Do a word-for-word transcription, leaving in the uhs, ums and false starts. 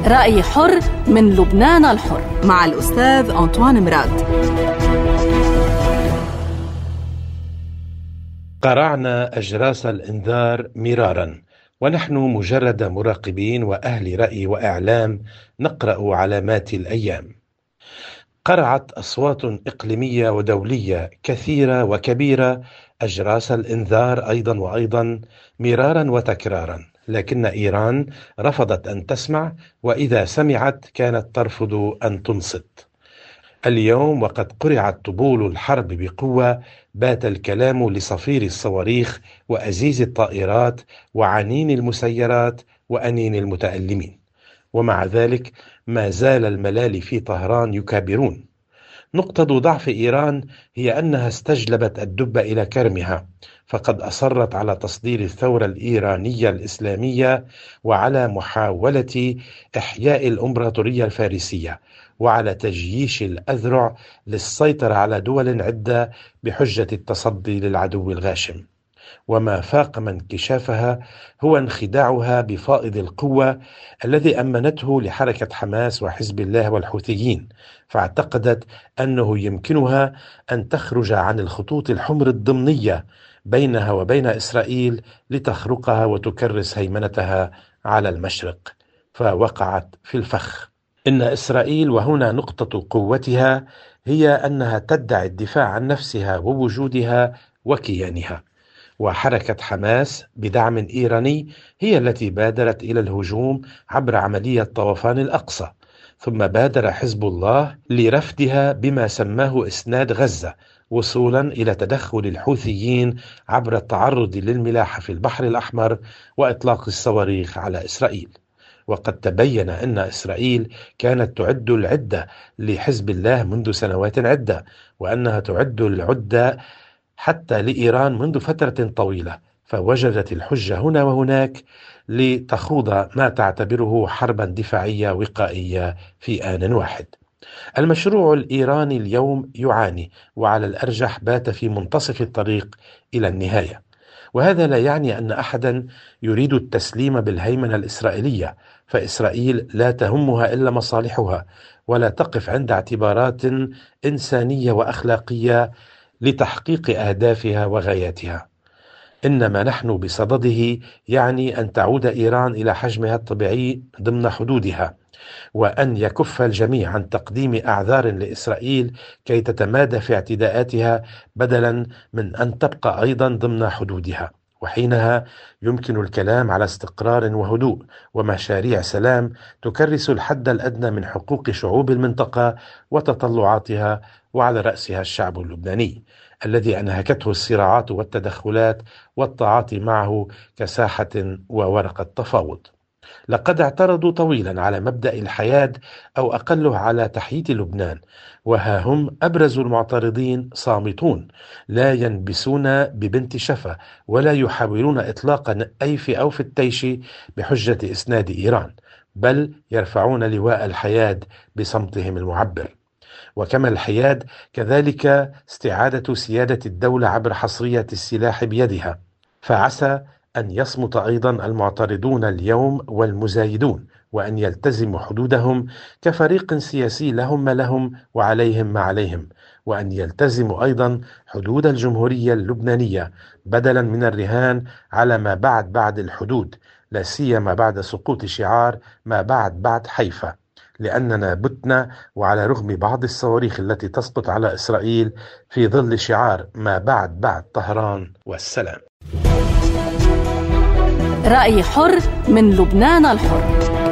رأي حر من لبنان الحر مع الأستاذ أنطوان مراد. قرعنا أجراس الإنذار مرارا، ونحن مجرد مراقبين وأهل رأي وإعلام نقرأ علامات الأيام. قرعت أصوات إقليمية ودولية كثيرة وكبيرة أجراس الإنذار أيضا وأيضا مرارا وتكرارا، لكن إيران رفضت أن تسمع، وإذا سمعت كانت ترفض أن تنصت. اليوم وقد قرعت طبول الحرب بقوة، بات الكلام لصفير الصواريخ وأزيز الطائرات وعنين المسيرات وأنين المتألمين، ومع ذلك ما زال الملال في طهران يكابرون. نقطة ضعف إيران هي أنها استجلبت الدب إلى كرمها، فقد أصرت على تصدير الثورة الإيرانية الإسلامية وعلى محاولة إحياء الإمبراطورية الفارسية وعلى تجييش الأذرع للسيطرة على دول عدة بحجة التصدي للعدو الغاشم. وما فاق من انكشافها هو انخداعها بفائض القوة الذي أمنته لحركة حماس وحزب الله والحوثيين، فاعتقدت أنه يمكنها أن تخرج عن الخطوط الحمر الضمنية بينها وبين إسرائيل لتخرقها وتكرس هيمنتها على المشرق، فوقعت في الفخ. إن إسرائيل، وهنا نقطة قوتها، هي أنها تدعي الدفاع عن نفسها ووجودها وكيانها، وحركة حماس بدعم إيراني هي التي بادرت إلى الهجوم عبر عملية طوفان الأقصى، ثم بادر حزب الله لرفدها بما سماه إسناد غزة، وصولا إلى تدخل الحوثيين عبر التعرض للملاحة في البحر الأحمر وإطلاق الصواريخ على إسرائيل. وقد تبين أن إسرائيل كانت تعد العدة لحزب الله منذ سنوات عدة، وأنها تعد العدة حتى لإيران منذ فترة طويلة، فوجدت الحجة هنا وهناك لتخوض ما تعتبره حربا دفاعية وقائية في آن واحد. المشروع الإيراني اليوم يعاني، وعلى الأرجح بات في منتصف الطريق إلى النهاية، وهذا لا يعني أن أحدا يريد التسليم بالهيمنة الإسرائيلية، فإسرائيل لا تهمها إلا مصالحها، ولا تقف عند اعتبارات إنسانية وأخلاقية لتحقيق أهدافها وغاياتها. إنما نحن بصدده يعني أن تعود إيران إلى حجمها الطبيعي ضمن حدودها، وأن يكف الجميع عن تقديم أعذار لإسرائيل كي تتمادى في اعتداءاتها، بدلا من أن تبقى أيضا ضمن حدودها، وحينها يمكن الكلام على استقرار وهدوء ومشاريع سلام تكرس الحد الأدنى من حقوق شعوب المنطقة وتطلعاتها، وعلى رأسها الشعب اللبناني الذي أنهكته الصراعات والتدخلات والتعاطي معه كساحة وورقة تفاوض. لقد اعترضوا طويلا على مبدأ الحياد أو أقله على تحييد لبنان، وها هم أبرز المعترضين صامتون، لا ينبسون ببنت شفا ولا يحاولون إطلاق أيف أو في التيش بحجة إسناد إيران، بل يرفعون لواء الحياد بصمتهم المعبر. وكما الحياد كذلك استعادة سيادة الدولة عبر حصرية السلاح بيدها، فعسى أن يصمت أيضا المعترضون اليوم والمزايدون، وأن يلتزموا حدودهم كفريق سياسي لهم ما لهم وعليهم ما عليهم، وأن يلتزموا أيضا حدود الجمهورية اللبنانية بدلا من الرهان على ما بعد بعد الحدود، لا سيما بعد سقوط شعار ما بعد بعد حيفا، لأننا بتنا وعلى رغم بعض الصواريخ التي تسقط على إسرائيل في ظل شعار ما بعد بعد طهران والسلام. رأي حر من لبنان الحر.